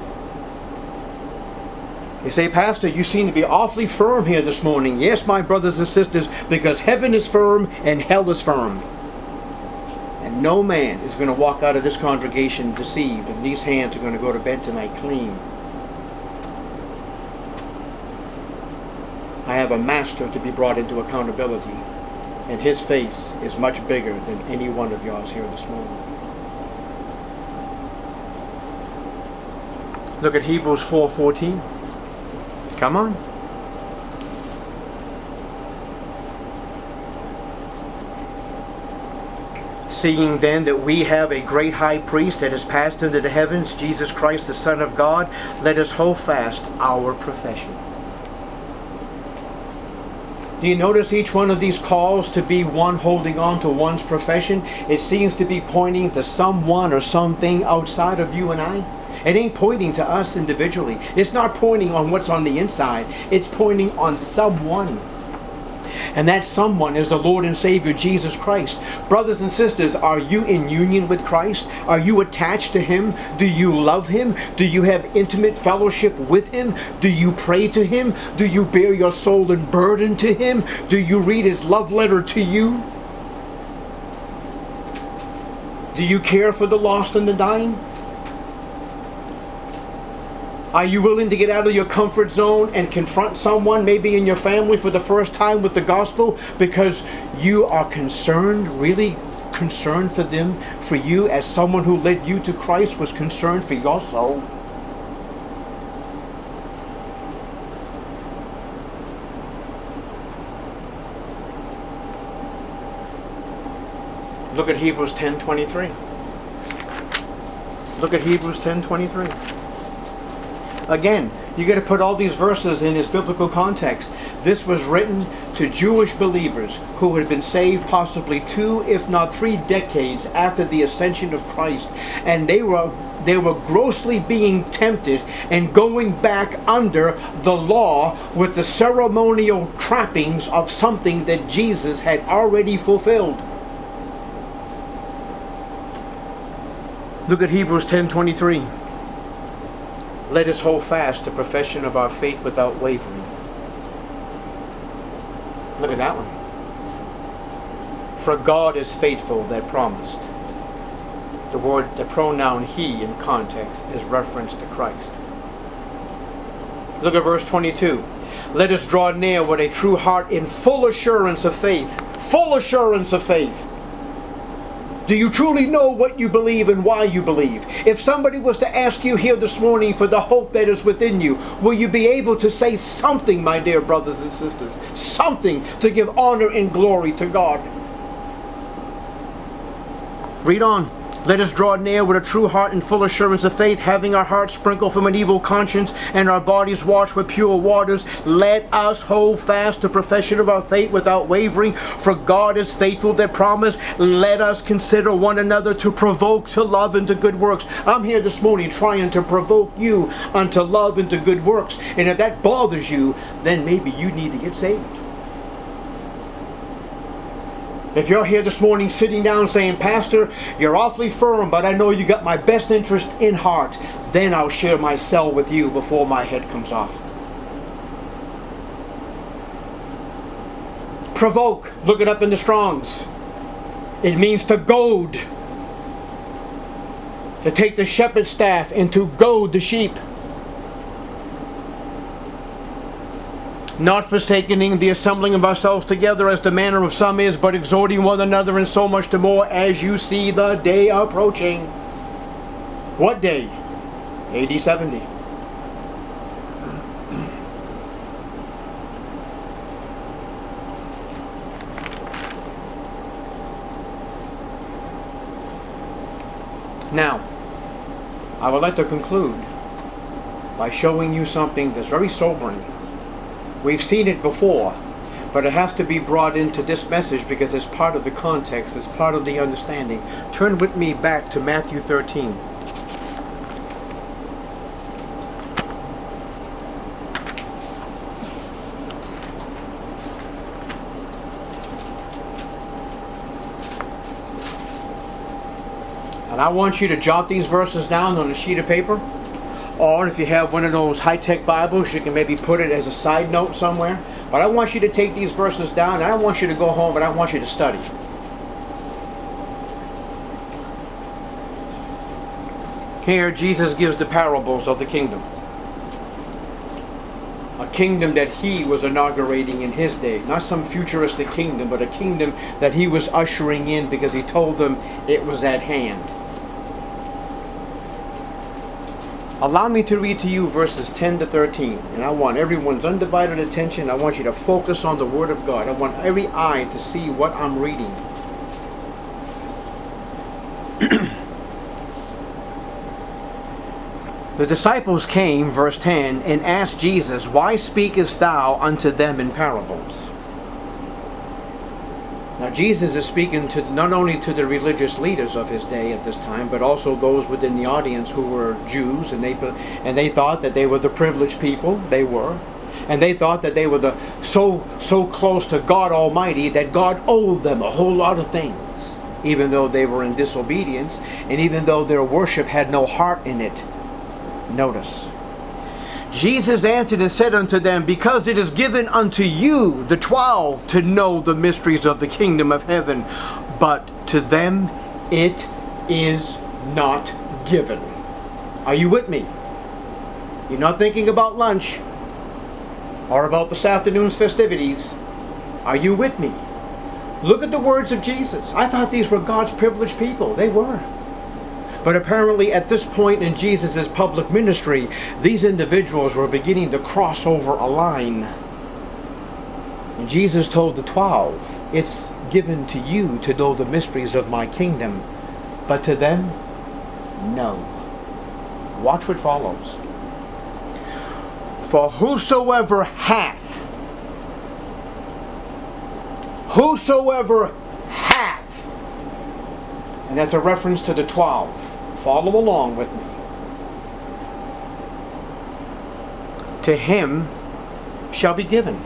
You say, Pastor, you seem to be awfully firm here this morning. Yes, my brothers and sisters, because heaven is firm and hell is firm. And no man is going to walk out of this congregation deceived, and these hands are going to go to bed tonight clean. I have a master to be brought into accountability, and his face is much bigger than any one of yours here this morning. Look at Hebrews four fourteen. Come on. Seeing then that we have a great high priest that has passed into the heavens, Jesus Christ, the Son of God, let us hold fast our profession. Do you notice each one of these calls to be one holding on to one's profession? It seems to be pointing to someone or something outside of you and I. It ain't pointing to us individually. It's not pointing on what's on the inside. It's pointing on someone. And that someone is the Lord and Savior Jesus Christ. Brothers and sisters, are you in union with Christ? Are you attached to Him? Do you love Him? Do you have intimate fellowship with Him? Do you pray to Him? Do you bear your soul in burden to Him? Do you read His love letter to you? Do you care for the lost and the dying? Are you willing to get out of your comfort zone and confront someone, maybe in your family, for the first time with the gospel, because you are concerned, really concerned for them, for you as someone who led you to Christ was concerned for your soul? Look at Hebrews ten twenty-three. Look at Hebrews ten twenty-three. Again, you got to put all these verses in its biblical context. This was written to Jewish believers who had been saved possibly two, if not three decades after the ascension of Christ. And they were they were grossly being tempted and going back under the law with the ceremonial trappings of something that Jesus had already fulfilled. Look at Hebrews ten twenty-three. Let us hold fast the profession of our faith without wavering. Look at that one. For God is faithful that promised. The word, the pronoun he in context is reference to Christ. Look at verse twenty-two. Let us draw near with a true heart in full assurance of faith. Full assurance of faith. Do you truly know what you believe and why you believe? If somebody was to ask you here this morning for the hope that is within you, will you be able to say something, my dear brothers and sisters? Something to give honor and glory to God. Read on. Let us draw near with a true heart and full assurance of faith, having our hearts sprinkled from an evil conscience and our bodies washed with pure waters. Let us hold fast the profession of our faith without wavering, for God is faithful that promised. Let us consider one another to provoke to love and to good works. I'm here this morning trying to provoke you unto love and to good works. And if that bothers you, then maybe you need to get saved. If you're here this morning sitting down saying, Pastor, you're awfully firm, but I know you got my best interest in heart, then I'll share my cell with you before my head comes off. Provoke. Look it up in the Strongs. It means to goad. To take the shepherd's staff and to goad the sheep. Not forsaking the assembling of ourselves together as the manner of some is, but exhorting one another, and so much the more as you see the day approaching. What day? A D seventy. Now, I would like to conclude by showing you something that's very sobering. We've seen it before, but it has to be brought into this message because it's part of the context, it's part of the understanding. Turn with me back to Matthew thirteen. And I want you to jot these verses down on a sheet of paper. Or if you have one of those high-tech Bibles, you can maybe put it as a side note somewhere. But I want you to take these verses down, and I want you to go home, and I want you to study. Here, Jesus gives the parables of the kingdom. A kingdom that he was inaugurating in his day. Not some futuristic kingdom, but a kingdom that he was ushering in because he told them it was at hand. Allow me to read to you verses ten to thirteen. And I want everyone's undivided attention. I want you to focus on the Word of God. I want every eye to see what I'm reading. The disciples came, verse ten, and asked Jesus, Why speakest thou unto them in parables? Now Jesus is speaking to not only to the religious leaders of his day at this time, but also those within the audience who were Jews, and they and they thought that they were the privileged people. They were, and they thought that they were the so so close to God Almighty that God owed them a whole lot of things, even though they were in disobedience, and even though their worship had no heart in it. Notice. Jesus answered and said unto them, Because it is given unto you, the twelve, to know the mysteries of the kingdom of heaven, but to them it is not given. Are you with me? You're not thinking about lunch or about this afternoon's festivities. Are you with me? Look at the words of Jesus. I thought these were God's privileged people. They were. But apparently at this point in Jesus' public ministry, these individuals were beginning to cross over a line. And Jesus told the twelve, it's given to you to know the mysteries of my kingdom, but to them, no. Watch what follows. For whosoever hath, whosoever hath, and that's a reference to the twelve. Follow along with me. To him shall be given.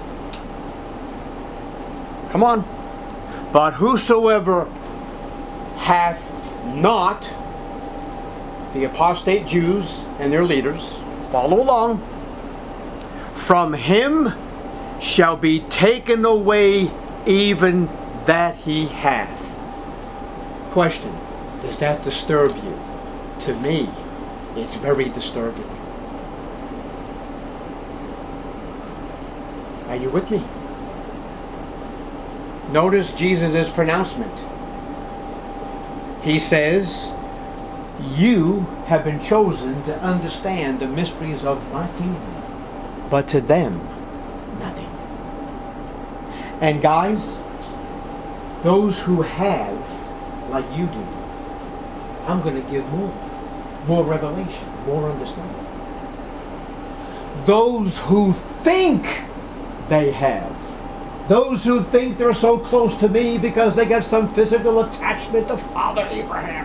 Come on. But whosoever hath not, the apostate Jews and their leaders, follow along, from him shall be taken away even that he hath. Question: does that disturb you? To me, it's very disturbing. Are you with me? Notice Jesus' pronouncement. He says, you have been chosen to understand the mysteries of my kingdom, but to them, nothing. And guys, those who have, like you do, I'm going to give more. More revelation, more understanding. Those who think they have, those who think they're so close to me because they got some physical attachment to Father Abraham,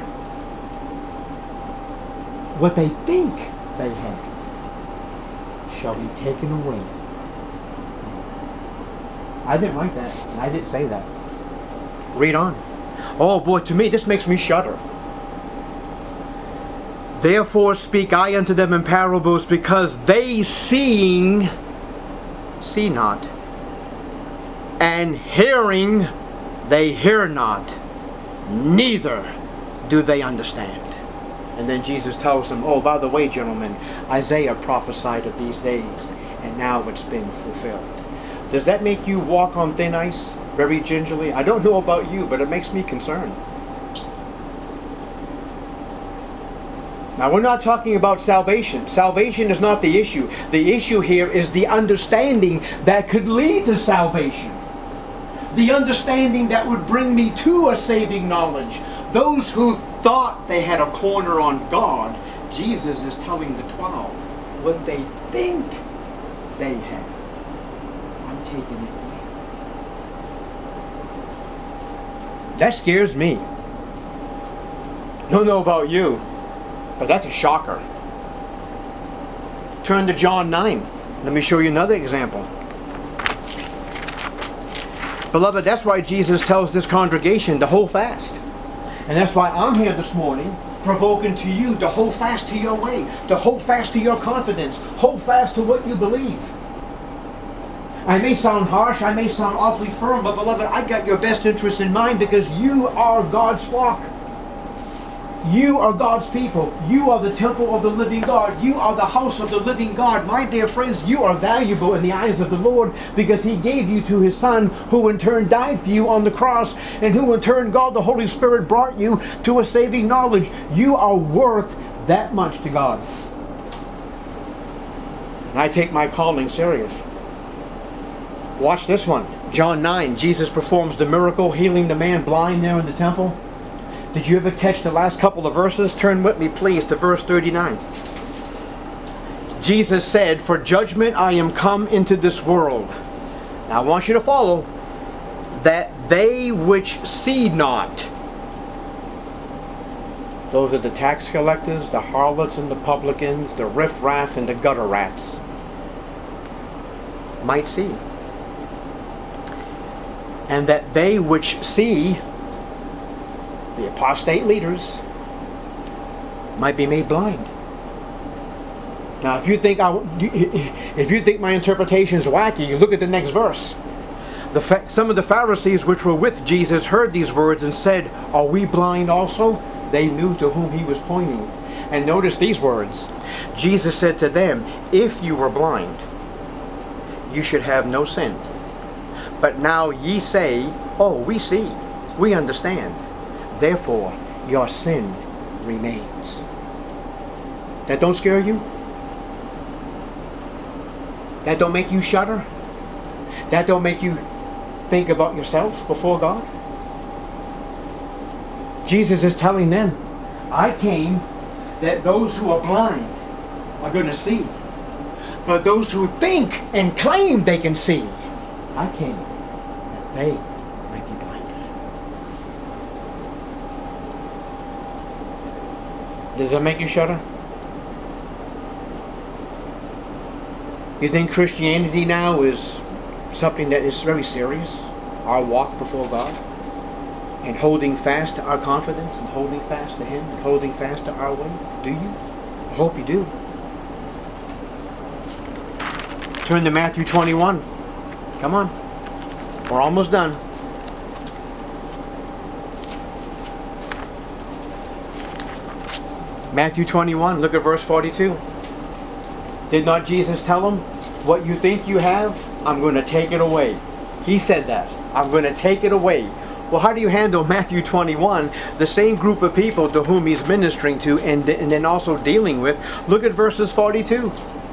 what they think they have shall be taken away. I didn't write that. I didn't say that. Read on. Oh boy, to me this makes me shudder. Therefore speak I unto them in parables, because they seeing see not, and hearing they hear not, neither do they understand. And then Jesus tells them, oh, by the way, gentlemen, Isaiah prophesied of these days, and now it's been fulfilled. Does that make you walk on thin ice very gingerly? I don't know about you, but it makes me concerned. Now, we're not talking about salvation. Salvation is not the issue. The issue here is the understanding that could lead to salvation. The understanding that would bring me to a saving knowledge. Those who thought they had a corner on God, Jesus is telling the twelve, what they think they have, I'm taking it away. That scares me. Don't know about you, but that's a shocker. Turn to John nine. Let me show you another example. Beloved, that's why Jesus tells this congregation to hold fast. And that's why I'm here this morning, provoking to you to hold fast to your way, to hold fast to your confidence, hold fast to what you believe. I may sound harsh, I may sound awfully firm, but beloved, I got your best interest in mind, because you are God's flock. You are God's people. You are the temple of the living God. You are the house of the living God. My dear friends, you are valuable in the eyes of the Lord, because He gave you to His Son, who in turn died for you on the cross, and who in turn, God the Holy Spirit, brought you to a saving knowledge. You are worth that much to God. And I take my calling serious. Watch this one. John nine, Jesus performs the miracle, healing the man blind there in the temple. Did you ever catch the last couple of verses? Turn with me, please, to verse thirty-nine. Jesus said, for judgment I am come into this world. Now I want you to follow. That they which see not. Those are the tax collectors, the harlots and the publicans, the riffraff and the gutter rats. Might see. And that they which see, the apostate leaders, might be made blind. Now, if you think I, if you think my interpretation is wacky, you look at the next verse. The fa- some of the Pharisees which were with Jesus heard these words and said, are we blind also? They knew to whom He was pointing. And notice these words. Jesus said to them, if you were blind, you should have no sin. But now ye say, oh, we see, we understand. Therefore, your sin remains. That don't scare you? That don't make you shudder? That don't make you think about yourself before God? Jesus is telling them, I came that those who are blind are going to see. But those who think and claim they can see, I came that they might be blinded. Does that make you shudder? You think Christianity now is something that is very serious? Our walk before God? And holding fast to our confidence and holding fast to Him and holding fast to our way? Do you? I hope you do. Turn to Matthew twenty-one. Come on. We're almost done. Matthew twenty-one, look at verse forty-two. Did not Jesus tell them, what you think you have, I'm going to take it away. He said that. I'm going to take it away. Well, how do you handle Matthew twenty-one, the same group of people to whom He's ministering to and, and then also dealing with? Look at verses forty-two.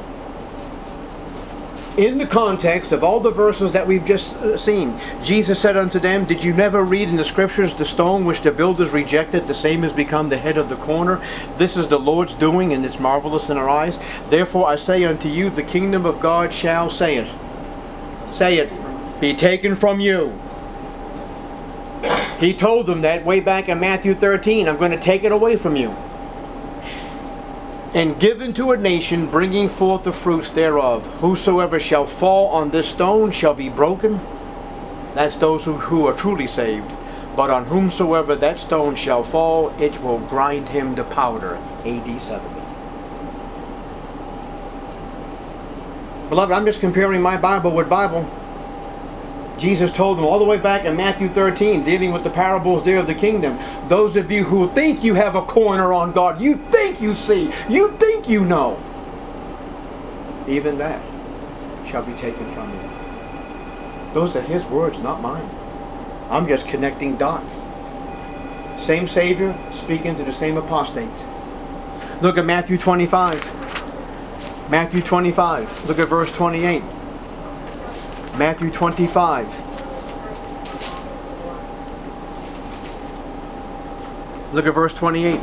In the context of all the verses that we've just seen, Jesus said unto them, did you never read in the scriptures, the stone which the builders rejected, the same has become the head of the corner? This is the Lord's doing, and it's marvelous in our eyes. Therefore I say unto you, the kingdom of God shall, say it, say it, be taken from you. He told them that way back in Matthew thirteen, I'm going to take it away from you. And given to a nation bringing forth the fruits thereof. Whosoever shall fall on this stone shall be broken. That's those who, who are truly saved. But on whomsoever that stone shall fall, it will grind him to powder. A D seventy. Beloved, I'm just comparing my Bible with Bible. Jesus told them all the way back in Matthew thirteen, dealing with the parables there of the kingdom. Those of you who think you have a corner on God, you think you see, you think you know, even that shall be taken from you. Those are His words, not mine. I'm just connecting dots. Same Savior speaking to the same apostates. Look at Matthew twenty-five. Matthew twenty-five. Look at verse twenty-eight. Matthew twenty-five. Look at verse twenty-eight.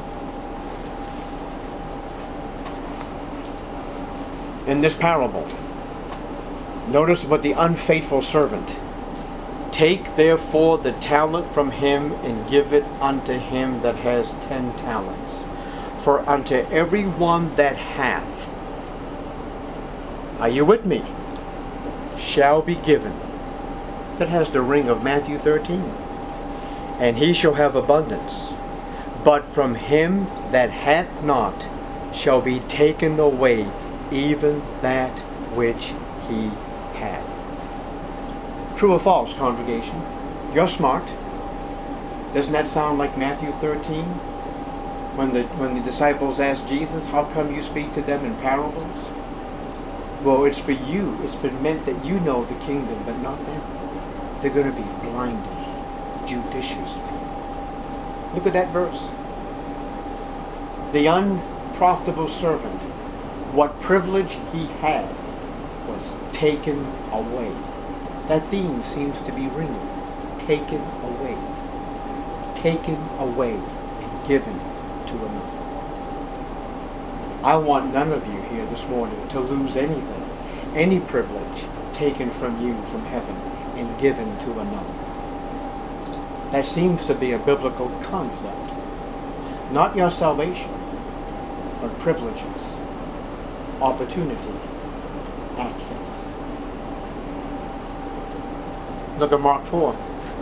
In this parable, notice what the unfaithful servant. Take therefore the talent from him and give it unto him that has ten talents. For unto every one that hath, are you with me? Shall be given. That has the ring of Matthew thirteen. And he shall have abundance. But from him that hath not shall be taken away even that which he hath. True or false, congregation? You're smart. Doesn't that sound like Matthew thirteen? When the when the disciples asked Jesus, how come you speak to them in parables? Well, it's for you. It's been meant that you know the kingdom, but not them. They're going to be blinded judiciously. Look at that verse. The unprofitable servant, what privilege he had, was taken away. That theme seems to be ringing. Taken away. Taken away and given to another. I want none of you here this morning to lose anything, any privilege taken from you from heaven and given to another. That seems to be a biblical concept. Not your salvation, but privileges, opportunity, access. Look at Mark four.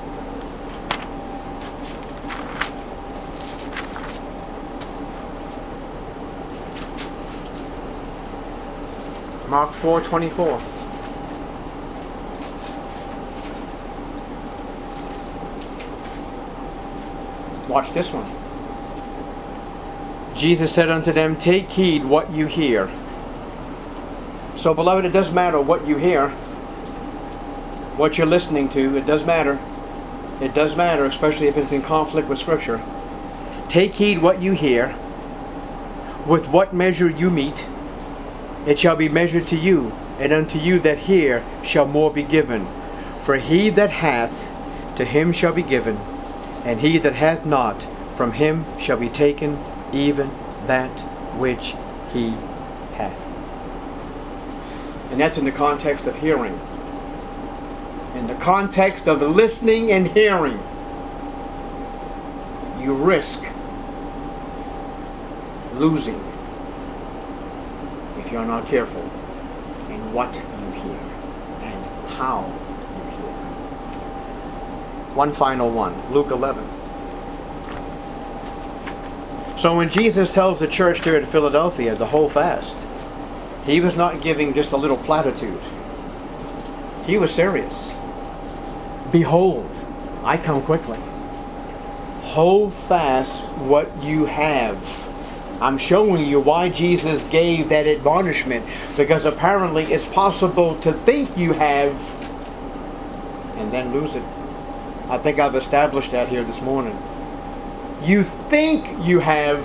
Mark four twenty-four. Watch this one. Jesus said unto them, take heed what you hear. So, beloved, it doesn't matter what you hear, what you're listening to, it does matter. It does matter, especially if it's in conflict with Scripture. Take heed what you hear. With what measure you meet, it shall be measured to you, and unto you that hear shall more be given. For he that hath, to him shall be given, and he that hath not, from him shall be taken even that which he hath. And that's in the context of hearing. In the context of listening and hearing, you risk losing if you're not careful in what you hear and how you hear. One final one, Luke eleven. So when Jesus tells the church there at Philadelphia to hold fast, he was not giving just a little platitude. He was serious. Behold, I come quickly. Hold fast what you have. I'm showing you why Jesus gave that admonishment, because apparently it's possible to think you have and then lose it. I think I've established that here this morning. You think you have,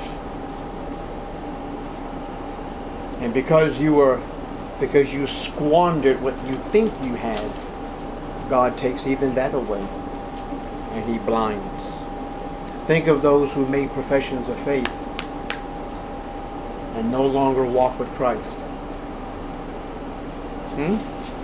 and because you were, because you squandered what you think you had, God takes even that away, and He blinds. Think of those who made professions of faith and no longer walk with Christ. Hmm?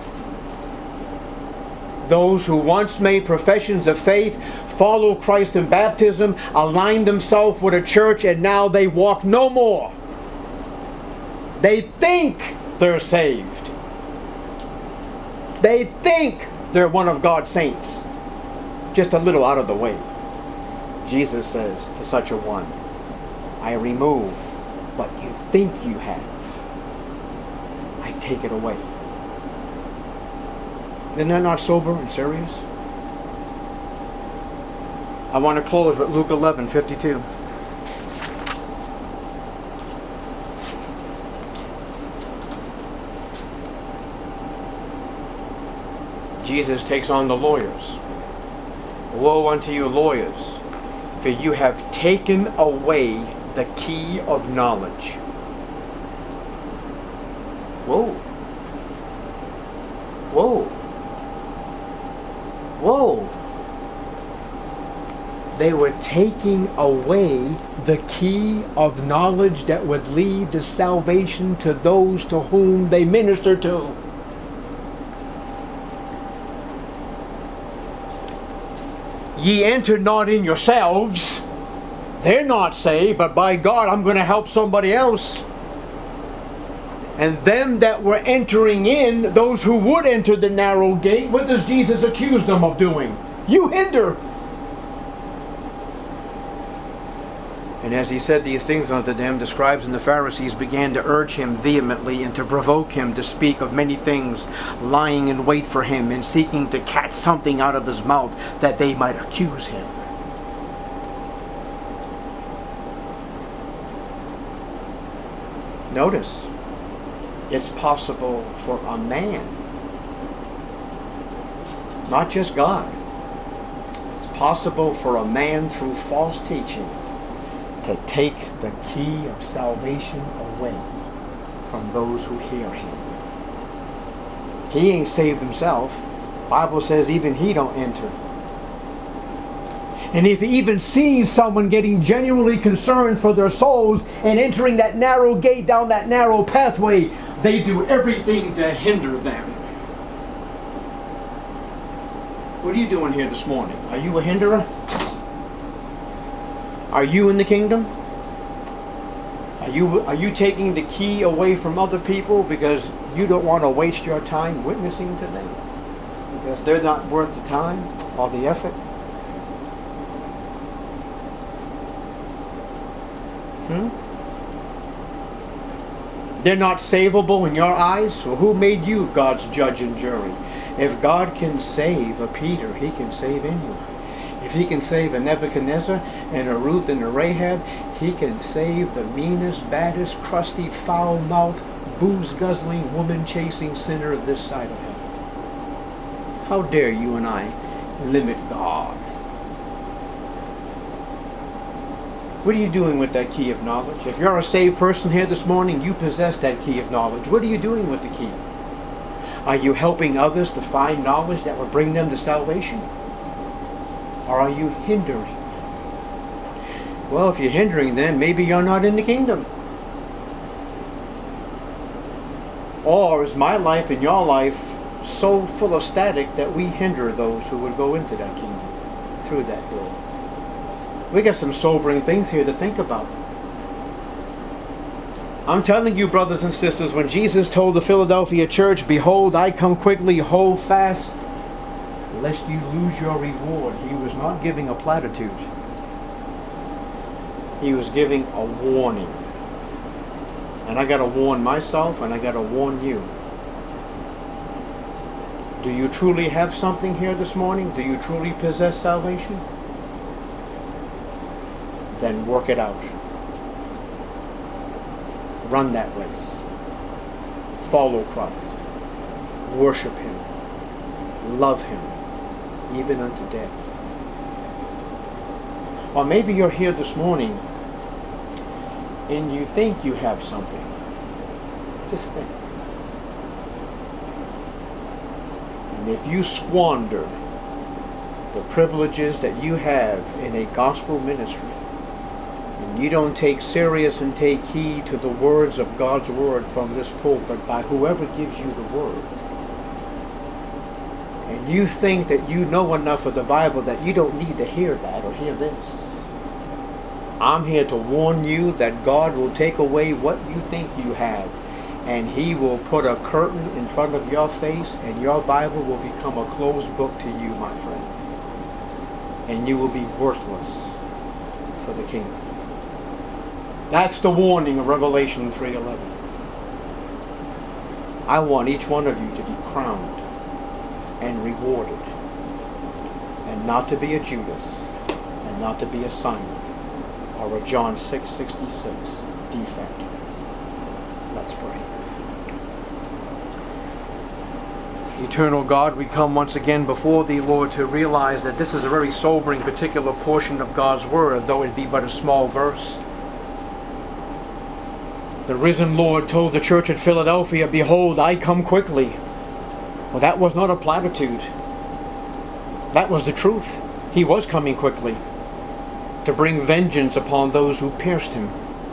Those who once made professions of faith, followed Christ in baptism, aligned themselves with a church, and now they walk no more. They think they're saved. They think they're one of God's saints. Just a little out of the way. Jesus says to such a one, I remove what you think you have. I take it away. Isn't that not sober and serious? I want to close with Luke eleven fifty-two. Jesus takes on the lawyers. Woe unto you, lawyers, for you have taken away the key of knowledge. Whoa. Whoa. Whoa. They were taking away the key of knowledge that would lead to salvation to those to whom they minister to. Ye enter not in yourselves. They're not saved, but by God, I'm going to help somebody else. And them that were entering in, those who would enter the narrow gate, what does Jesus accuse them of doing? You hinder. And as he said these things unto them, the scribes and the Pharisees began to urge him vehemently and to provoke him to speak of many things, lying in wait for him and seeking to catch something out of his mouth that they might accuse him. Notice, it's possible for a man, not just God, it's possible for a man through false teaching to take the key of salvation away from those who hear him. He ain't saved himself. The Bible says even he don't enter. And if he even sees someone getting genuinely concerned for their souls and entering that narrow gate down that narrow pathway, they do everything to hinder them. What are you doing here this morning? Are you a hinderer? Are you in the kingdom? Are you, are you taking the key away from other people because you don't want to waste your time witnessing to them? Because they're not worth the time or the effort? Hmm? They're not savable in your eyes? So who made you God's judge and jury? If God can save a Peter, He can save anyone. If He can save a Nebuchadnezzar and a Ruth and a Rahab, He can save the meanest, baddest, crusty, foul-mouthed, booze-guzzling, woman-chasing sinner of this side of heaven. How dare you and I limit God? What are you doing with that key of knowledge? If you're a saved person here this morning, you possess that key of knowledge. What are you doing with the key? Are you helping others to find knowledge that will bring them to salvation? Or are you hindering? Well, if you're hindering them, maybe you're not in the kingdom. Or is my life and your life so full of static that we hinder those who would go into that kingdom through that door? We got some sobering things here to think about. I'm telling you, brothers and sisters, when Jesus told the Philadelphia church, "Behold, I come quickly, hold fast, lest you lose your reward," he was not giving a platitude. He was giving a warning. And I got to warn myself, and I got to warn you. Do you truly have something here this morning? Do you truly possess salvation? Then work it out. Run that race. Follow Christ. Worship Him. Love Him, even unto death. Or maybe you're here this morning and you think you have something. Just think. And if you squander the privileges that you have in a gospel ministry, and you don't take serious and take heed to the words of God's word from this pulpit by whoever gives you the word, and you think that you know enough of the Bible that you don't need to hear that or hear this, I'm here to warn you that God will take away what you think you have, and He will put a curtain in front of your face, and your Bible will become a closed book to you, my friend. And you will be worthless for the kingdom. That's the warning of Revelation three eleven. I want each one of you to be crowned and rewarded, and not to be a Judas, and not to be a Simon, or a John six sixty-six defect. Let's pray. Eternal God, we come once again before Thee, Lord, to realize that this is a very sobering particular portion of God's Word, though it be but a small verse. The risen Lord told the church at Philadelphia, "Behold, I come quickly." Well, that was not a platitude. That was the truth. He was coming quickly to bring vengeance upon those who pierced Him.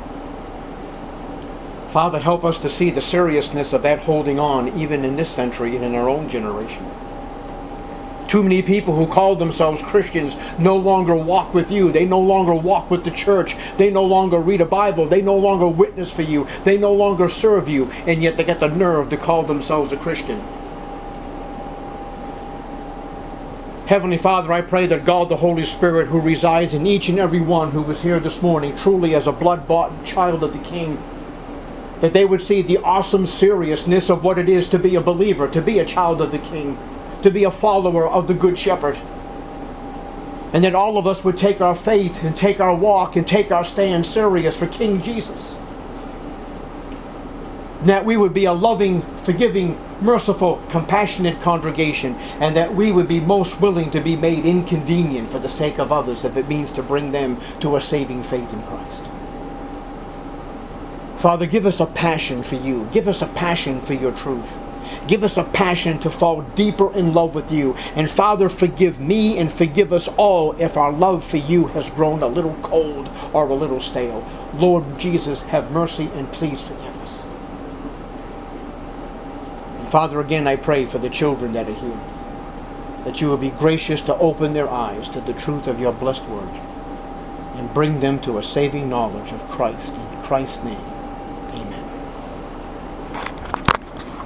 Father, help us to see the seriousness of that holding on, even in this century and in our own generation. Too many people who call themselves Christians no longer walk with you. They no longer walk with the church. They no longer read a Bible. They no longer witness for you. They no longer serve you. And yet they get the nerve to call themselves a Christian. Heavenly Father, I pray that God the Holy Spirit, who resides in each and every one who was here this morning, truly as a blood-bought child of the King, that they would see the awesome seriousness of what it is to be a believer, to be a child of the King, to be a follower of the Good Shepherd. And that all of us would take our faith and take our walk and take our stand serious for King Jesus. That we would be a loving, forgiving, merciful, compassionate congregation, and that we would be most willing to be made inconvenient for the sake of others if it means to bring them to a saving faith in Christ. Father, give us a passion for you. Give us a passion for your truth. Give us a passion to fall deeper in love with you. And Father, forgive me and forgive us all if our love for you has grown a little cold or a little stale. Lord Jesus, have mercy and please forgive us. And Father, again I pray for the children that are here, that you will be gracious to open their eyes to the truth of your blessed word and bring them to a saving knowledge of Christ in Christ's name.